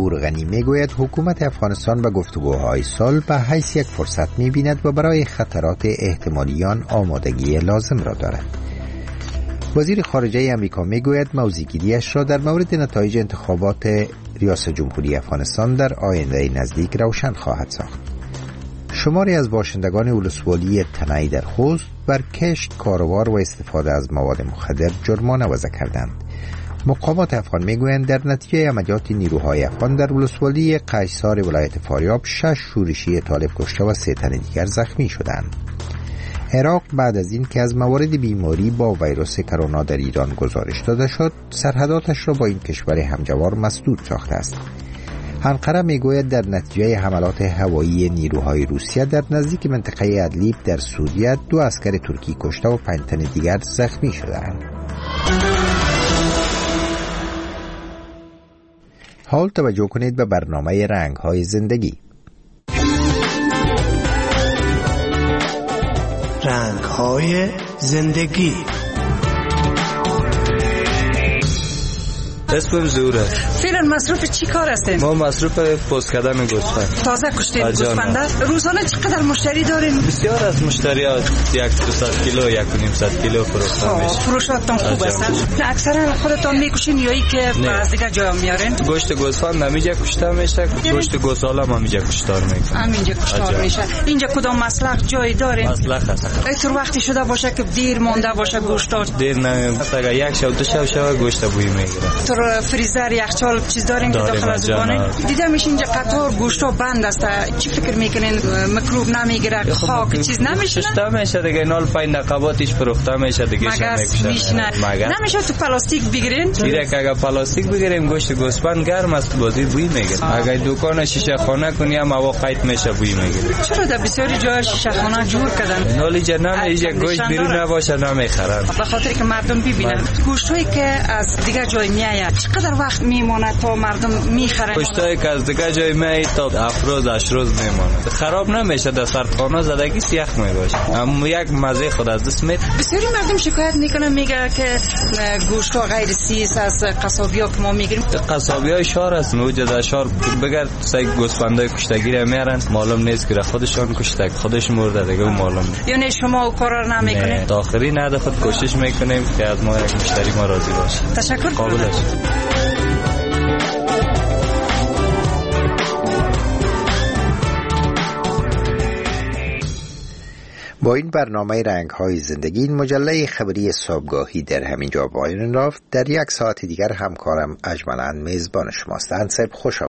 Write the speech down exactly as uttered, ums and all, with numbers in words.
ظهور غنی میگوید حکومت افغانستان به گفتگوهای صلح به حیث یک فرصت میبیند و برای خطرات احتمالی آن آمادگی لازم را دارد. وزیر خارجه امریکا میگوید موضع‌گیری‌اش را در مورد نتایج انتخابات ریاست جمهوری افغانستان در آینده نزدیک روشن خواهد ساخت. شماری از باشندگان ولسوالی تنعی در خوست بر کشت، کاروبار و استفاده از مواد مخدر جرمانه وضع کردند. مقامات افغان میگویند در نتیجه عملیات نیروهای افغان در ولسوالی قیصار ولایت فاریاب شش شورشی طالب کشته و سه تن دیگر زخمی شدند. عراق بعد از این که از موارد بیماری با ویروس کرونا در ایران گزارش داده شد، سرحداتش را با این کشور همجوار مسدود ساخته است. انقره میگوید در نتیجه حملات هوایی نیروهای روسیه در نزدیک منطقه ادلیب در سوریه دو عسکر ترکی کشته و پنج تن دیگر زخمی شدند. حال توجه کنید به برنامه رنگ‌های زندگی. رنگ‌های زندگی. اسمم زوره. فعلا مصروف چی کار هستین؟ ما مصروف پست کردن گوسفند. تازه کشتید گوسفند؟ روزانه چقدر مشتری دارین؟ بسیار از مشتریات یک صد کیلو یک و نیم صد کیلو فروخته میشه. فروشاتون خوب است. اکثرا خودتون میکشین یا ای که از دیگه جا میارین؟ گوشت گوسفند همینجا کشته میشه، گوشت گوساله هم همینجا کشتار میشه. همینجا کشتار میشه. اینجا کدام مسلخ جای دارین؟ مسلخ هست. اینطور وقتی شده باشه که دیر مونده باشه گوشت؟ دیر نه، اگر یک شب دو شب شب گوشت بوی میگیره. فریزر یخچال چیز دارین که داخل از زبانه دیدم میشه اینجا قطار گوشتا بند است. چی فکر میکنین میکروب نمیگیره؟ خاک چیز نمیشه؟ شسته میشه دیگه. نال پای نقاباتش فروخته میشه دیگه. مگس میشنه نمیشه تو پلاستیک بگیرین؟ دیره که اگر پلاستیک بگیریم گوشت گوسفند گرم است بازی بوی میگیره. اگر دکان شیشه خانه کنی هم هوا قیت میشه بوی میگیره. چرا در بسیاری جای شیشه خانه جور کردن؟ نالی جنم اینجا گوشت بیرون نباشه نمیخرن. به خاطر که مردم ببینن گوشتایی که از دیگه جای میآید چقدر وقت میمونه تا مردم میخرن؟ گوشتایی که از دیگه جای میآید تا افروز اش روز میمونه. خراب نمیشه. در سردخانه زدگی سیخ میباشه. اما یک مزه خود از دست میاد. بسیاری مردم شکایت میکنن میگه که گوشت غیر سیس از قصابیا که ما میگیریم. قصابیای شهر است. موجود شهر بگرد سگ گوسفندای کشتگی میارن معلوم نیست که خودشون کشته خودش مرده دیگه معلوم نیست. یعنی شما کارا نمیکنید؟ تا آخری نه خود کوشش میکنیم که از ما یک مشتری ما راضی باشه. تشکر. قابل است. با این برنامه رنگ‌های زندگی این مجله خبری صبحگاهی در همین جا پایان رفت. در یک ساعت دیگر همکارم اجملاً میزبان شماست. انصب خوش